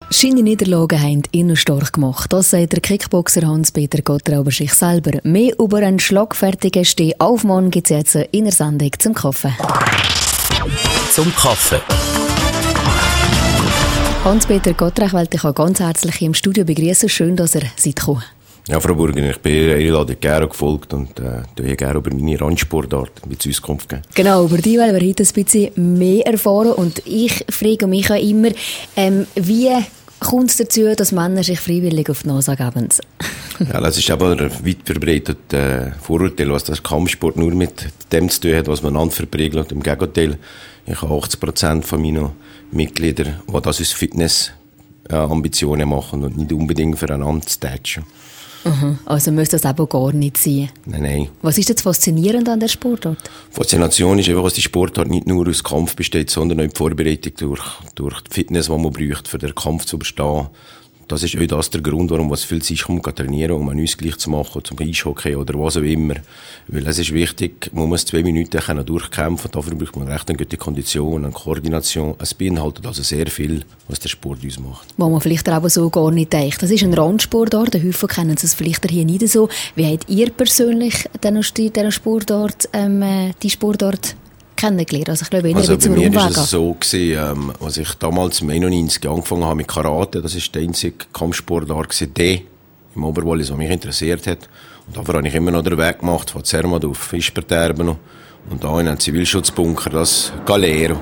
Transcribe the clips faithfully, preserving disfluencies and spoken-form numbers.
Seine Niederlagen haben ihn stark gemacht. Das sagt der Kickboxer Hans-Peter Gotterer über sich selber. Mehr über einen schlagfertigen Stehaufmann gibt es jetzt in der Sendung zum Kaffee. Zum Kaffee. Hans-Peter Gotterer, ich wollte dich auch ganz herzlich im Studio begrüßen. Schön, dass ihr seid gekommen. Ja, Frau Burger, ich bin Ihrer Einladung gerne gefolgt und äh, tue gerne über meine Randsportart ein bisschen Auskunft geben. Genau, über die wollen wir heute ein bisschen mehr erfahren. Und ich frage mich auch immer, ähm, wie kommt es dazu, dass Männer sich freiwillig auf die Nase geben? Ja, das ist aber ein weit verbreitetes äh, Vorurteil, was das Kampfsport nur mit dem zu tun hat, was man einander verprägelt. Im Gegenteil, ich habe achtzig Prozent von meinen Mitgliedern, die das aus Fitness-Ambitionen äh, machen und nicht unbedingt füreinander zu tätschen. Mhm. Also müsste das aber gar nicht sein. Nein, nein. Was ist jetzt faszinierend an der Sportart? Faszination ist einfach, dass die Sportart nicht nur aus Kampf besteht, sondern auch die Vorbereitung durch, durch die Fitness, die man braucht, für den Kampf zu überstehen. Das ist auch das der Grund, warum was viel sich um trainieren, um einen Ausgleich zu machen, zum Eishockey oder was auch immer. Weil es ist wichtig, man muss zwei Minuten können durchkämpfen, dafür braucht man recht eine gute Kondition, eine Koordination. Es beinhaltet also sehr viel, was der Sport ausmacht. Wo man vielleicht auch so gar nicht denkt. Das ist ein Randsportart, der Häufig kennen es vielleicht hier nicht so. Wie habt ihr persönlich diesen Sportart, ähm, die Sportart kennengelernt? Also ich glaube, also bei mir war es so gewesen, ähm, als ich damals im einundneunzig angefangen habe mit Karate, das ist der einzige Kampfsportart gewesen, der im Oberwallis, was mich interessiert hat. Und dafür habe ich immer noch den Weg gemacht, von Zermatt auf Fischberterben und da in einen Zivilschutzbunker, das Galero.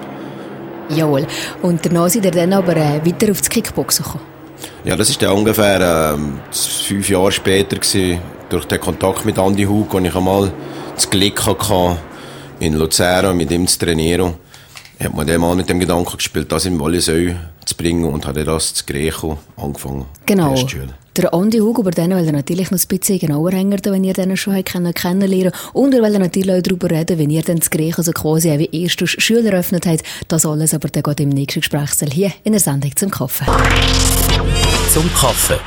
Jawohl. Und danach seid ihr dann aber äh, weiter auf das Kickboxen gekommen? Ja, das war dann ungefähr ähm, fünf Jahre später gewesen, durch den Kontakt mit Andi Hug, wo ich einmal das Glück hatte, in Luzern mit ihm zu trainieren. Hat man dem mal mit dem Gedanken gespielt, das im Wallis zu bringen und hat das zu Greco angefangen. Genau. Der Andi Hug, über den will er natürlich noch ein bisschen genauer hängen, wenn ihr den schon kennenlernen und er will natürlich auch darüber reden, wenn ihr dann das Greco also quasi auch wie erste Schüler eröffnet habt. Das alles aber dann geht im nächsten Gesprächsteil hier in der Sendung zum Kaffee. Zum Kaffee.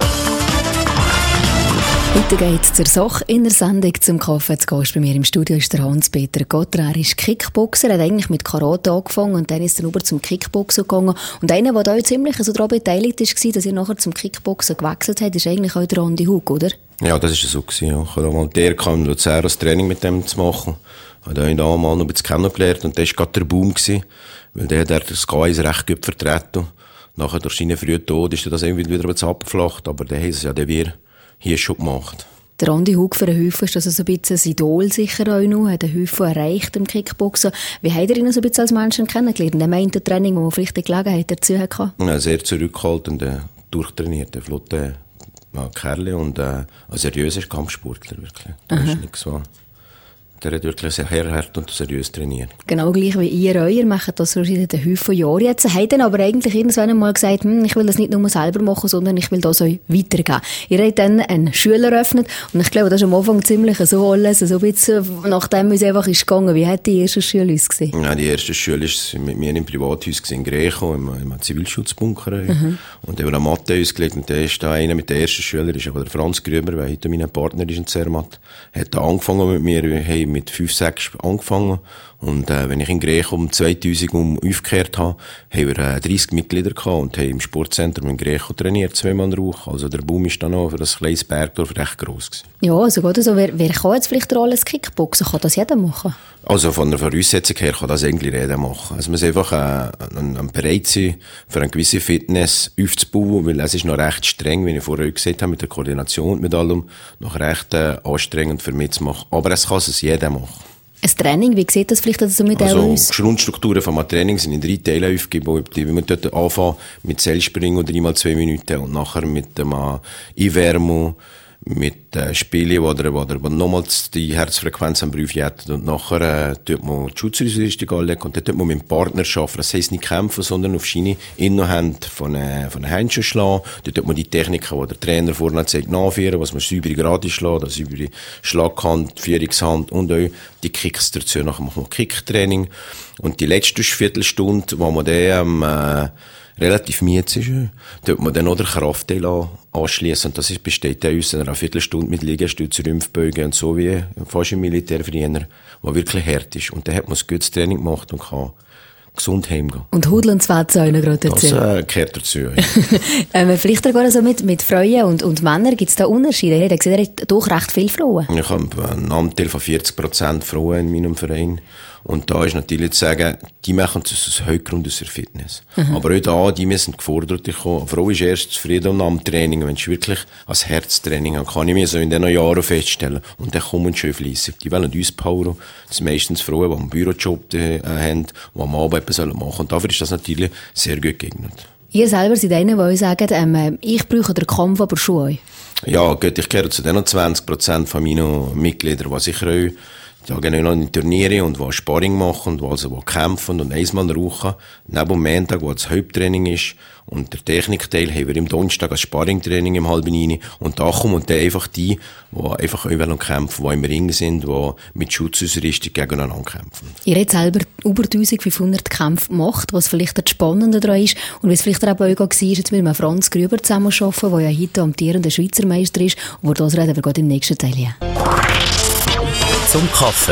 Heute geht es zur Sache in der Sendung zum Kaffee. Zu Gast bei mir im Studio ist der Hans-Peter Gotterer. Er ist Kickboxer, hat eigentlich mit Karate angefangen und dann ist er über zum Kickboxen gegangen. Und einer, der da ziemlich so daran beteiligt war, dass er nachher zum Kickboxen gewechselt hat, ist eigentlich auch der Andi Hug, oder? Ja, das war so gewesen, ja. Ich habe mal der kam in Luzern das Training mit dem zu machen. Ich habe ihn da mal noch ein bisschen kennengelernt und das war gerade der Boom gewesen, weil der hat das Geis recht gut vertreten. Nachher durch seinen frühen Tod ist das irgendwie wieder ein bisschen abgeflacht, aber der heisst es ja, der wir hier schon gemacht. Der Andi Hug für den Häufen ist also so ein bisschen ein Idol sicher auch noch, hat den Häufen erreicht im Kickboxen. Wie hat er ihn so ein bisschen als Menschen kennengelernt? Er meint ein Training, wo man vielleicht die Gelegenheit dazu hatte? Ja, sehr zurückhaltender, durchtrainierter, flotter ja, Kerl und äh, ein seriöser Kampfsportler, wirklich. Das ist nichts so. Der hat wirklich sehr hart und seriös trainiert. Genau gleich wie ihr auch. Ihr macht das schon seit einem Haufen Jahren jetzt. Habt dann aber eigentlich irgendwann einmal gesagt, hm, ich will das nicht nur selber machen, sondern ich will das euch weitergeben. Ihr habt dann einen Schüler eröffnet und ich glaube, das ist am Anfang ziemlich so alles, so ein bisschen, nachdem es einfach ist gegangen. Wie hat die erste Schule ausgesehen? Ja, die erste Schule war mit mir im Privathaus in Greco, im, im Zivilschutzbunker. Mhm. Und der hat eine Matte ausgelegt und der ist da einer mit der ersten Schüler, ist aber der Franz Grüber, der heute mein Partner ist in Zermatt. Hat da angefangen mit mir, hey, mit fünf, sechs angefangen. Und, äh, wenn ich in Greco um zweitausend um aufgekehrt habe, haben wir, äh, dreißig Mitglieder gehabt und haben im Sportzentrum in Greco trainiert, zweimal in der Woche. Also der Boom ist dann auch für das kleines Bergdorf recht gross gewesen. Ja, also gut, also wer, wer kann jetzt vielleicht alles Kickboxen? Kann das jeder machen? Also von der Voraussetzung her kann das eigentlich jeder machen. Also man muss einfach, äh, ein, ein bereit sein, für eine gewisse Fitness aufzubauen, weil es ist noch recht streng, wie ich vorher gesagt habe, mit der Koordination und mit allem, noch recht, äh, anstrengend für mich zu machen. Aber es kann es jeder machen. Ein Training, wie sieht das vielleicht also mit also, aus? Die Grundstrukturen von einem Training sind in drei Teile aufgebaut. Wenn wir dort anfangen mit Seilspringen oder einmal zwei Minuten und nachher mit dem Einwärmen, mit äh, Spielen, wo der, wo der nochmals die Herzfrequenz am Prüf jettet und nachher äh, tut man die Schutzausrüstung anlegen und dann tut man mit dem Partner arbeiten. Das heisst nicht kämpfen, sondern auf seine Innenhand von äh, von den Händchen schlagen. Dann tut man die Techniken, die der Trainer vorne zeigt, nachführen, was man saubere Gerade schlägt, also saubere Schlaghand, Führungshand und auch die Kicks dazu. Nachher machen wir Kicktraining und die letzte Viertelstunde, wo man dann äh, relativ mietz ist, tut man dann noch den Kraftteil an, anschliessen. Und das ist, besteht dann aus einer Viertelstunde mit Liegestütz, Rumpfbeugen und so wie fast im Militär früher, wo wirklich hart ist. Und dann hat man ein gutes Training gemacht und kann gesund heimgehen. Und Hudeln zwei Zäune gerade dazu. Das äh, gehört dazu. Ja. ähm, vielleicht sogar so mit, mit Frauen und, und Männern gibt es da Unterschiede. Ich habe gesehen, er hat doch recht viele Frauen. Ich habe einen Anteil von vierzig Prozent Frauen in meinem Verein. Und da ist natürlich zu sagen, die machen das aus Hauptgrund aus der Fitness. Mhm. Aber auch da, die müssen gefordert kommen. Eine Frau ist erst zufrieden am Training. Wenn sie wirklich als Herztraining haben, kann ich mir so in diesen Jahren feststellen. Und dann kommen sie schön fleissig. Die wollen uns powern. Das sind meistens Frauen, die einen Bürojob äh, haben, die am Abend etwas machen sollen. Und dafür ist das natürlich sehr gut geeignet. Ihr selber seid einer, die euch sagen, ähm, ich brauche den Kampf, aber schon euch. Ja, gut, ich gehöre zu den zwanzig Prozent von meinen Mitgliedern, die sicher auch die gehen noch in Turniere und die Sparring machen und also, die kämpfen und einmal rauchen. Neben dem Montag, wo das Haupttraining ist und der Technikteil, haben wir im Donnerstag ein Sparringtraining im halben Neun. Und da kommen dann einfach die, die einfach auch kämpfen, die im Ring sind, die mit Schutzausrüstung gegeneinander kämpfen. Ihr habt selber über eintausendfünfhundert Kämpfe gemacht, was vielleicht das Spannende daran ist und was vielleicht auch bei euch war, jetzt mit einem Franz Grüber zusammenarbeiten, der ja heute amtierender Schweizer Meister ist. Und über das reden wir gerade im nächsten Teil. Ja. Zum Kaffee.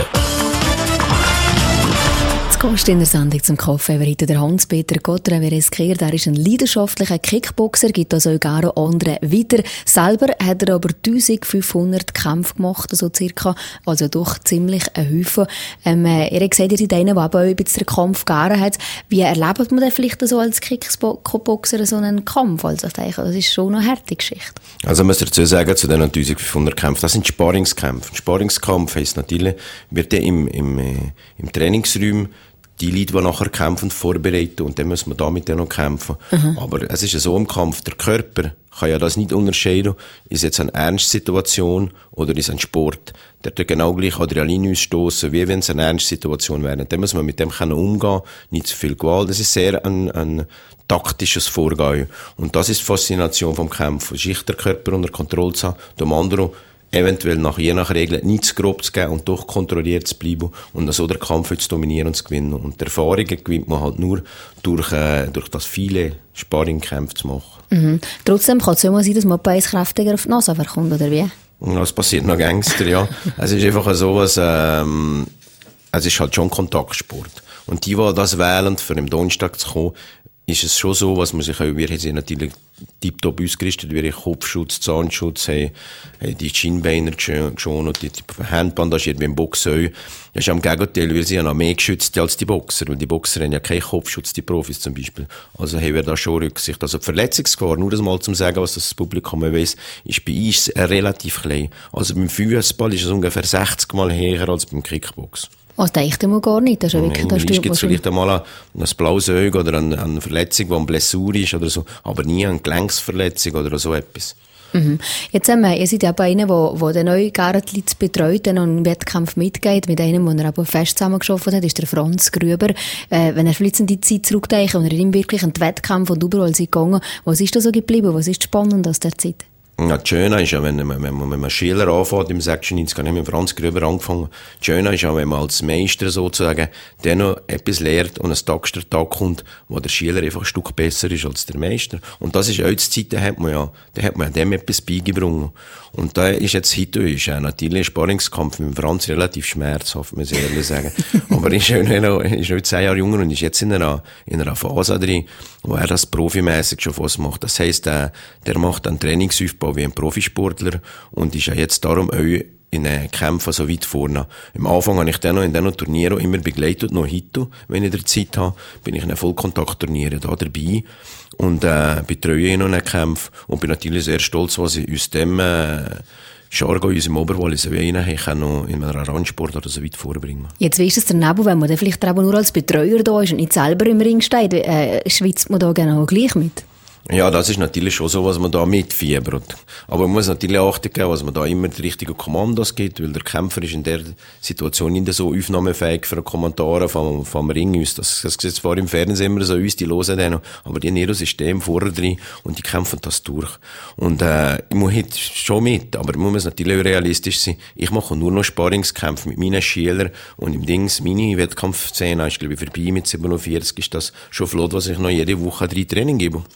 Zu Gast in der Sendung zum Kaffee war heute der Hans-Peter Gotterer-Vereskir. Er ist ein leidenschaftlicher Kickboxer, gibt also auch gerne andere weiter. Selber hat er aber eintausendfünfhundert Kämpfe gemacht, so circa, also doch ziemlich ein Haufen. Ähm, er hat gesagt, ihr seid einer, der aber auch ein bisschen den Kampf gerne hat. Wie erlebt man denn vielleicht so als Kickboxer so einen Kampf? Also, das ist schon eine harte Geschichte. Also, man muss dazu sagen, zu diesen eintausendfünfhundert Kämpfen, das sind Sparringskämpfe. Ein Sparringskampf heisst natürlich, wird der im, im, äh, im Trainingsraum die Leute, die nachher kämpfen, vorbereiten und dann müssen wir da mit denen noch kämpfen. Mhm. Aber es ist ja so im Kampf, der Körper kann ja das nicht unterscheiden, ist jetzt eine Ernstsituation oder ist ein Sport. Der tut genau gleich Adrenalin ausstoßen, wie wenn es eine Ernstsituation wäre. Dann muss man mit dem können umgehen, nicht zu viel Gewalt. Das ist sehr ein, ein taktisches Vorgehen. Und das ist die Faszination vom Kämpfen. Sich der Körper unter Kontrolle zu haben, dem anderen eventuell nach je nach Regeln nicht zu grob zu geben und doch kontrolliert zu bleiben und so den Kampf zu dominieren und zu gewinnen. Und die Erfahrungen gewinnt man halt nur durch, äh, durch das viele Sparringkämpfe zu machen. Mhm. Trotzdem kann es ja mal sein, dass man bei uns kräftiger auf die Nase kommt, oder wie? Das passiert noch Gangster, ja. Es ist einfach so was, ähm, es ist halt schon Kontaktsport. Und die, die das wählen, für am Donnerstag zu kommen, ist es schon so, was man sich auch, wir haben natürlich tiptop ausgerüstet, wir haben Kopfschutz, Zahnschutz, haben, haben die Schienbeiner schon und die, die Handbandagiert wie im Boxen auch. Das ist am Gegenteil, wir sind ja noch mehr geschützt als die Boxer, weil die Boxer haben ja keinen Kopfschutz, die Profis zum Beispiel. Also haben wir da schon Rücksicht. Also die Verletzungsgefahr, nur das mal zum sagen, was das Publikum weiss, ist bei uns relativ klein. Also beim Fußball ist es ungefähr sechzig Mal höher als beim Kickbox. Was denkt ihr mal gar nicht? Das ist ja wirklich, Nein, gibt es vielleicht einmal ein, ein blaues Auge oder eine, eine Verletzung, die eine Blessur ist oder so, aber nie eine Gelenksverletzung oder so etwas. Mhm. Jetzt haben wir, ihr seid ja bei einem, der, der den neuen Leute betreut, der noch einen Wettkampf mitgeht, mit einem, der er aber fest zusammengearbeitet hat, ist der Franz Grüber. Äh, wenn er vielleicht in die Zeit zurückdenkt und er ihm wirklich einen Wettkampf und überall sind gegangen, was ist da so geblieben? Was ist spannend aus der Zeit? Ja, das Schöne ist ja, wenn man, wenn man, wenn man Schüler anfängt, im sechsundneunzig, habe ich mit Franz Grüber angefangen. Das Schöne ist ja, wenn man als Meister sozusagen, der noch etwas lernt und ein Tag kommt, wo der Schüler einfach ein Stück besser ist als der Meister. Und das ist auch die Zeit, da hat man ja, da hat man ja dem etwas beigebracht. Und da ist jetzt heute, ist ja natürlich ein Sparringskampf mit Franz relativ schmerzhaft, muss ich ehrlich sagen. Aber er ist ja noch, ist noch zehn Jahre jünger und ist jetzt in einer, in einer Phase drin, wo er das profimässig schon fast macht. Das heisst, der, der macht einen Trainingsaufbau wie ein Profisportler und ist ja jetzt darum auch in den Kämpfen so weit vorne. Am Anfang habe ich dann noch in diesen Turnieren immer begleitet, noch heute, wenn ich der Zeit habe, bin ich in den Vollkontaktturnieren da dabei und äh, betreue ihn noch in den Kämpfen und bin natürlich sehr stolz, was ich aus dem äh, Jargon, unserem Oberwallis, wie ich ich kann noch in einer Randsport oder so weit vorbringen. Jetzt wie ist es daneben, wenn man dann vielleicht aber nur als Betreuer da ist und nicht selber im Ring steht, äh, schwitzt man da genau gleich mit? Ja, das ist natürlich schon so, was man da mitfiebert. Aber man muss natürlich achten geben, was man da immer die richtigen Kommandos gibt, weil der Kämpfer ist in der Situation nicht so aufnahmefähig für Kommentare vom, vom Ring aus. Das, das sieht zwar im Fernsehen immer so aus, die hören den, aber die haben ihr System vorher drin und die kämpfen das durch. Und, äh, ich muss heute schon mit, aber man muss natürlich auch realistisch sein. Ich mache nur noch Sparringskämpfe mit meinen Schülern und im Dings, meine Wettkampfszene ist, glaube ich, vorbei mit siebenundvierzig, ist das schon flott, was ich noch jede Woche drei Training gebe.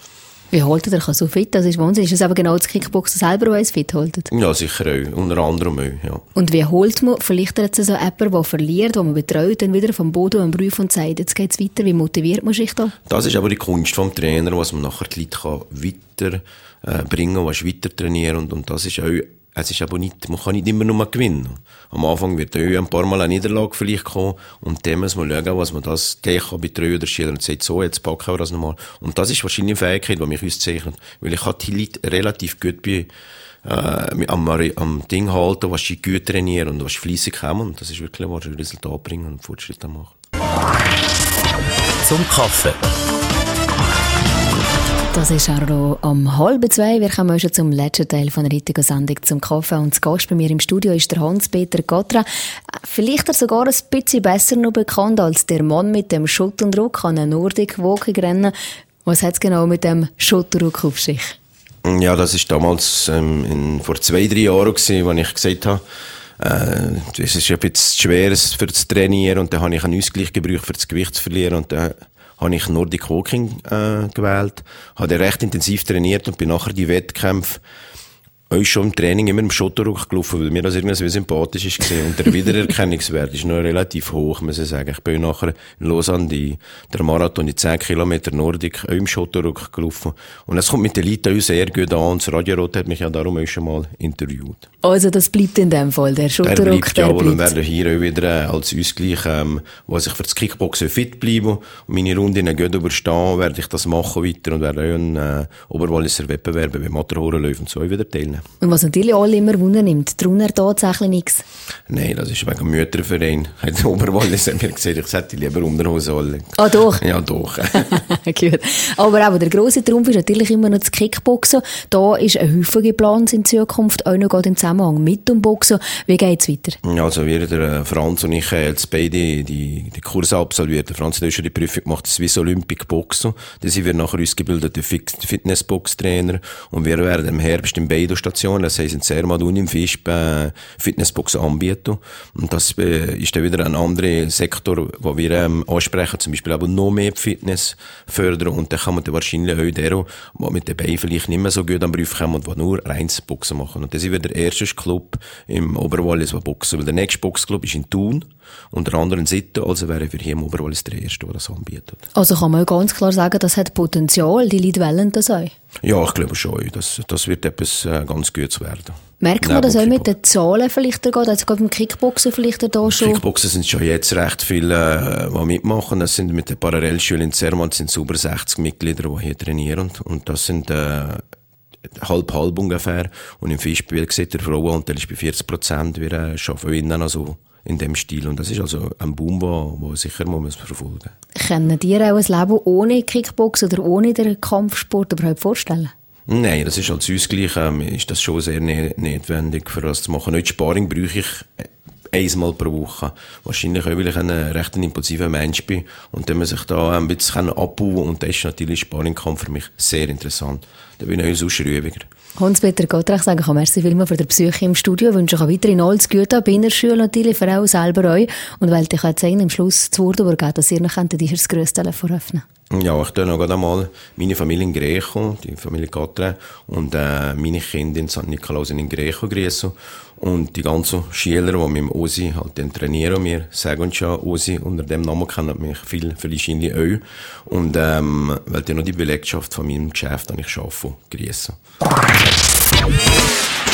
Wie haltet ihr so fit? Das ist Wahnsinn. Ist es aber genau das Kickboxen selber, das fit haltet? Ja, sicher auch. Unter anderem auch, ja. Und wie holt man, vielleicht jetzt so jemanden, der verliert, den man betreut, dann wieder vom Boden am Prüf und sagt, jetzt geht's weiter. Wie motiviert man sich da? Das ist aber die Kunst vom Trainer, was man nachher die Leute kann weiter äh, bringen, was weiter trainieren und, und das ist auch, es ist aber nicht, man kann nicht immer nur gewinnen. Am Anfang wird auch ein paar Mal eine Niederlage vielleicht kommen und dann muss man schauen, was man das gleich kann betreuen oder Schüler und sagt, so, jetzt packen wir das nochmal. Und das ist wahrscheinlich eine Fähigkeit, die mich auszeichnet, weil ich kann die Leute relativ gut bei äh, am, am Ding halten, was sie gut trainieren und was fleissig haben und das ist wirklich, was sie Resultat bringen und Fortschritte machen. Zum Kaffee. Das ist auch am halb zwei. Wir kommen schon zum letzten Teil von der heutigen Sendung zum Kaffee. Und das Gast bei mir im Studio ist der Hans-Peter Gatra. Vielleicht er sogar ein bisschen besser noch bekannt als der Mann mit dem Schulterruck an einem Nordic Walking Rennen. Was hat es genau mit dem Schulterruck auf sich? Ja, das ist damals ähm, in, vor zwei, drei Jahren gewesen, als ich gesagt habe, äh, es ist ein bisschen schwer für das Trainieren und dann habe ich einen Ausgleich gebraucht, für das Gewicht zu verlieren und dann habe ich Nordic Walking äh, gewählt, habe recht intensiv trainiert und bin nachher die Wettkämpfe auch schon im Training immer im Schotterruck gelaufen, weil mir das irgendwie so sympathisch ist gewesen. Und der Wiedererkennungswert ist noch relativ hoch, muss ich sagen. Ich bin nachher in Lausanne die, der Marathon, die zehn Kilometer Nordic, auch im Schotterruck gelaufen. Und es kommt mit den Leuten auch sehr gut an. Und das Radio Rot hat mich ja darum auch schon mal interviewt. Also das bleibt in dem Fall, der Schotterruck, der bleibt. Der ja, bleibt. Und werden hier auch wieder äh, als Ausgleich, ähm, wo ich für das Kickboxen fit bleibe und meine Runden gut überstehen, werde ich das machen weiter und werde auch einen äh, Oberwalliser Wettbewerb bei Matterhornläufen und so wieder teilnehmen. Und was natürlich alle immer Wunder nimmt, drunter tatsächlich nichts. Nein, das ist wegen dem Mütterverein. Der Oberwallis hat mir gesagt, ich hätte lieber Unterhose anlegen. Ah, doch? Ja, doch. Gut. Aber auch der grosse Trumpf ist natürlich immer noch das Kickboxen. Da ist ein Haufen geplant in Zukunft, auch noch im Zusammenhang mit dem Boxen. Wie geht's weiter? Ja, also wir, der Franz und ich, haben jetzt beide die, die Kurse absolviert. Der Franz hat schon die Prüfung gemacht, das Swiss Olympic Boxen. Da sind wir nachher ausgebildete Fitnessbox-Trainer. Und wir werden im Herbst in beiden Stationen, das heisst in Zermatt und im Fischb, äh, Fitnessboxen anbieten. Und das äh, ist dann wieder ein anderer Sektor, wo wir ähm, ansprechen, zum Beispiel aber noch mehr Fitness fördern. Und dann kann man dann wahrscheinlich auch der, der mit den Beinen vielleicht nicht mehr so gut am Beruf kommen und der nur reines Boxen machen. Und das ist wieder der erste Club im Oberwallis, der Boxen. Weil der nächste Boxclub ist in Thun, unter anderem in Sitten, also wäre wir hier im Oberwallis der erste, der das anbietet. Also kann man ganz klar sagen, das hat Potenzial, die Leute wollen das auch? Ja, ich glaube schon. Das, das wird etwas äh, ganz Gutes werden. Merkt man das auch mit den Zahlen vielleicht geht? Also gerade beim Kickboxen vielleicht da schon? Kickboxen sind schon jetzt recht viele, äh, die mitmachen. Das sind mit der Parallelschule in Zermatt sind es über sechzig Mitglieder, die hier trainieren. Und das sind äh, halb halb ungefähr. Und im Fischspiel sieht der Frauenanteil ist bei vierzig Prozent. Wir äh, arbeiten innen also in dem Stil. Und das ist also ein Boom, der sicher man muss verfolgen muss. Können dir auch ein Leben ohne Kickboxen oder ohne den Kampfsport überhaupt vorstellen? Nein, das ist als Ausgleich, ähm, ist das schon sehr ne- notwendig für das zu machen. Nicht Sparring brauche ich einmal pro Woche. Wahrscheinlich auch, weil ich ein recht impulsiver Mensch bin. Und dann muss ich da ein bisschen abbauen. Und das ist natürlich Sparringkampf für mich sehr interessant. Da bin ich auch sonst ruhiger. Hans-Peter Gottrach, sagen kann, merci vielmals für die Besuche im Studio. Ich wünsche euch weiterhin alles Gute, bei der Schule natürlich, für auch selber euch. Und weil ich jetzt am Schluss zu Wort übergeben, dass ihr noch das grösste Telefon öffnen. Ja, ich tue noch gerade einmal meine Familie in Greco, die Familie Gatra, und äh, meine Kinder in Sankt Nikolaus in Greco grüßen. Und die ganzen Schüler, die mit dem Osi halt dann trainieren, wir sagen uns ja Osi, unter dem Namen kennen mich viel, viele wahrscheinlich auch. Und ähm, weil die noch die Belegschaft von meinem Geschäft, an ich arbeite, grüßen.